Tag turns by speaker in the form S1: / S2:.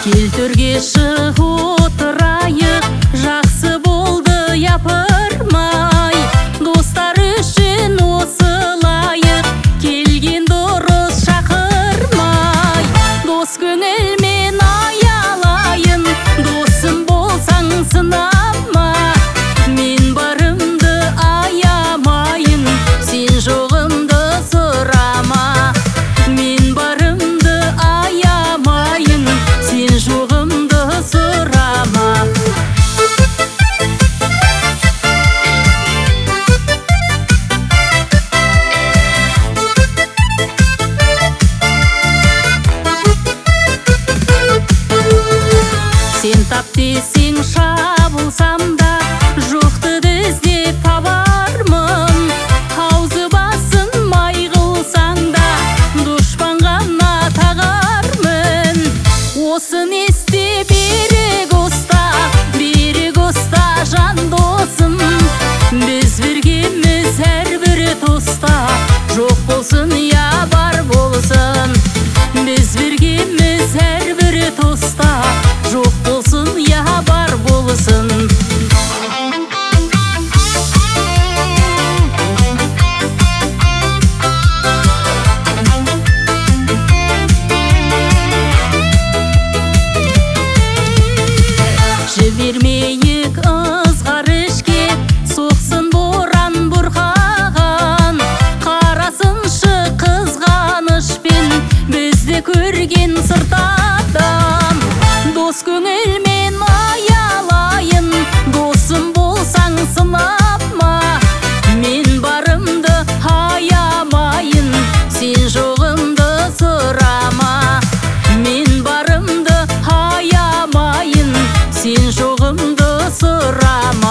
S1: Кел төрге шығ отырайық, жақсы болды япырмай. Достар үшін осылайық, келген дұрыс шақырмай. Дос көңілмен аялайын, досым болсаң сынама. Мен барымды аямайын, сен жоғымды сұрама. Мен барымды аямайын, сен жоғымды сұрама. Сен тап десең шабылсам да, жоқты іздеп табармын. Аузы басын май қылсаң да, дұшпанға тағармын. Осын есте берек ұста жан досым. Біз біргеміз әрбір тұста, жоқ болсын я бар болсын. Біз біргеміз әрбір тұста, жоқ болсын я бар болсын. Жібермейік ызғар ішке, соқсын боран бұрқаған. Қарасыншы қызғанышпен бізді көрген сырт адам. Дос көңілмен аялайын, досым болсаң сынама. Мен барымды аямайын, сен жоғымды сұрама. Мен барымды аямайын, сен жоғымды сұрама.